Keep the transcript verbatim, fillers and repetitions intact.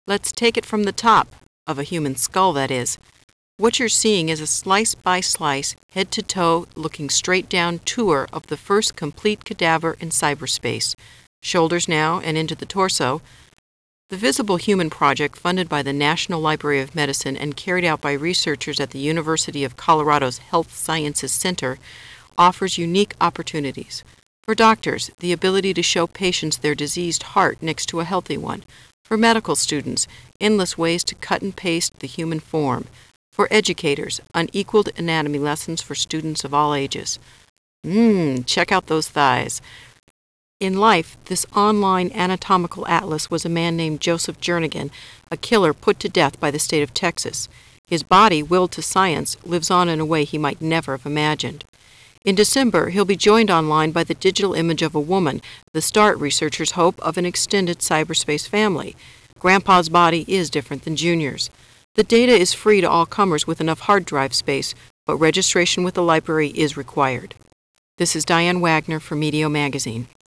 Let's take it from the top, of a human skull, that is. What you're seeing is a slice-by-slice, head-to-toe, looking straight-down tour of the first complete cadaver in cyberspace. Shoulders now and into the torso. The Visible Human Project, funded by the National Library of Medicine and carried out by researchers at the University of Colorado's Health Sciences Center, offers unique opportunities. For doctors, the ability to show patients their diseased heart next to a healthy one. For medical students, endless ways to cut and paste the human form. For educators, unequaled anatomy lessons for students of all ages. Mmm, check out those thighs. In life, this online anatomical atlas was a man named Joseph Jernigan, a killer put to death by the state of Texas. His body, willed to science, lives on in a way he might never have imagined. In December, he'll be joined online by the digital image of a woman, the start, researchers hope, of an extended cyberspace family. Grandpa's body is different than Junior's. The data is free to all comers with enough hard drive space, but registration with the library is required. This is Diane Wagner for Medio Magazine.